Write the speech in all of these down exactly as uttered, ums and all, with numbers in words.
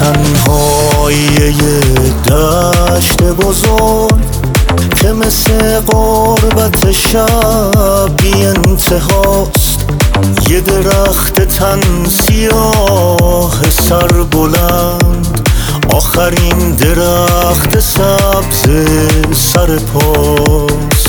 تنهایی دشت بزرگ که مثل غربت شب بی انتهاست، یه درخت تن سیاه سر بلند، آخرین درخت سبز سر پاست.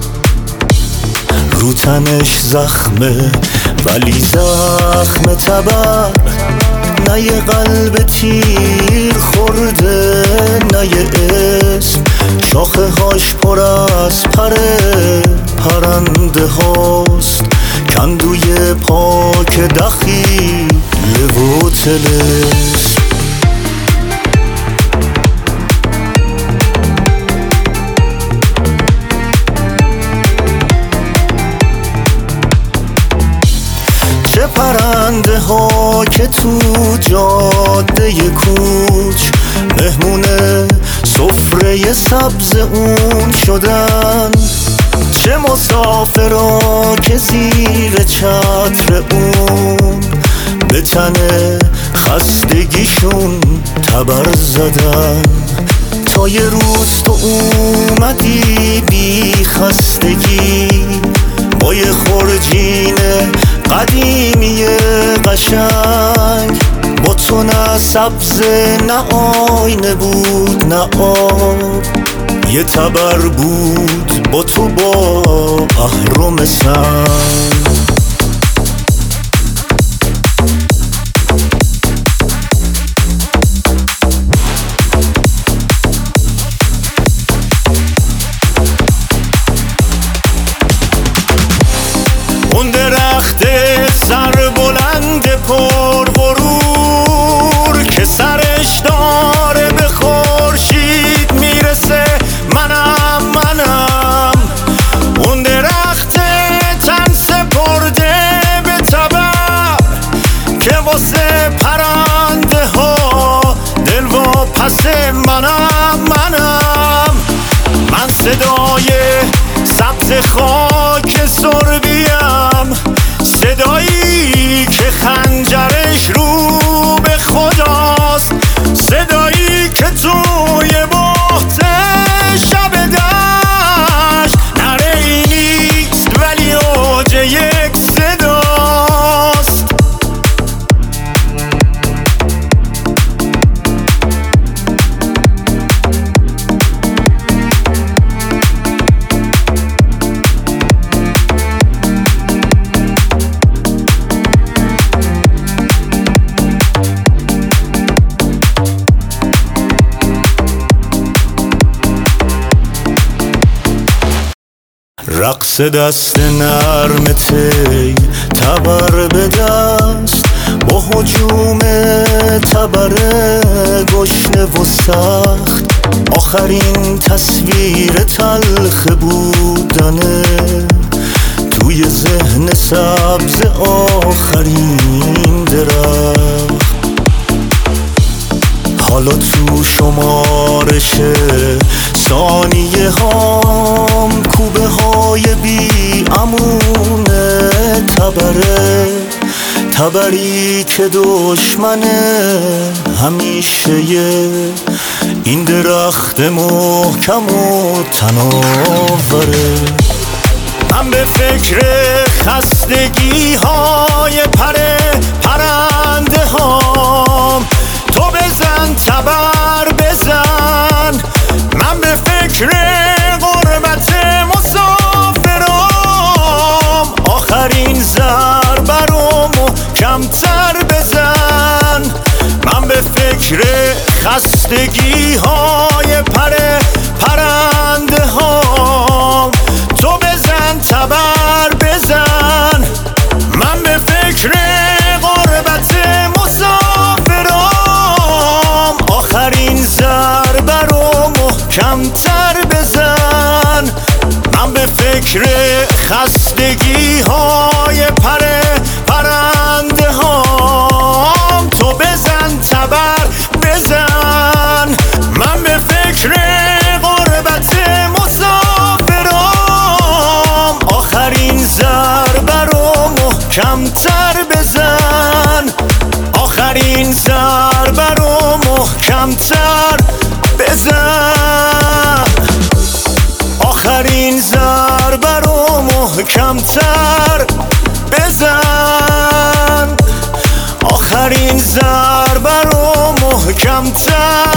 رو تنش زخمه ولی زخم تبر، نه یه قلب تیر خورده نه یه اسم، شاخه هاش پر از پره پرنده هاست، کندوی پاک دخیل و طلسم. چه پرنده ها که تو جاده کوچ مهمون سفره سبز اون شدن، چه مسافرا که زیر چتر اون به تن خستگیشون تبر زدن. تا یه روز تو اومدی بی خستگی با یه خورجین قدیمی قشنگ، با تو نه سبز نه آینه بود نه آب، یه تبر بود با تو با اهرم سنگ. اون درخت سر بلند پر غرور که سرش داره به خورشید میرسه، منم منم اون درخت تن سپرده به تبر که واسه پرنده ها دل واپس، منم منم من صدای سبز خاک سربیم، صدایی که خنجرش رو به خداست، صدایی که توی بحت شب دشت نره ای نیست ولی اوج یک صداست. رقص دست نرم تی تبر به دست، با هجوم تبر گشنه و سخت، آخرین تصویر تلخ بودنه توی ذهن سبز آخرین درخت. حالا تو شمارش ثانیه هام کوبه های بی امونه تبره، تبری که دشمنه همیشه این درخت محکم و تناوره. من به فکر خستگی های پره پرنده هام، تو بزن تبر بزن، من به فکر غربت مسافرام، آخرین ضربه رو محکم‌تر بزن، من به فکر خستگی های پره پرنده هام، تو بزن تبر بزن، من به فکر غربت مسافرام، آخرین ضربه رو محکم‌تر بزن، من به فکر خستگی های پره پرنده هام، تو بزن تبر بزن، من به فکر غربت مسافرام، آخرین ضربه رو محکم‌تر بزن، آخرین ضربه رو محکمتر بزن. آخرین ضربه رو محکمتر بزن. آخرین ضربه رو محکمتر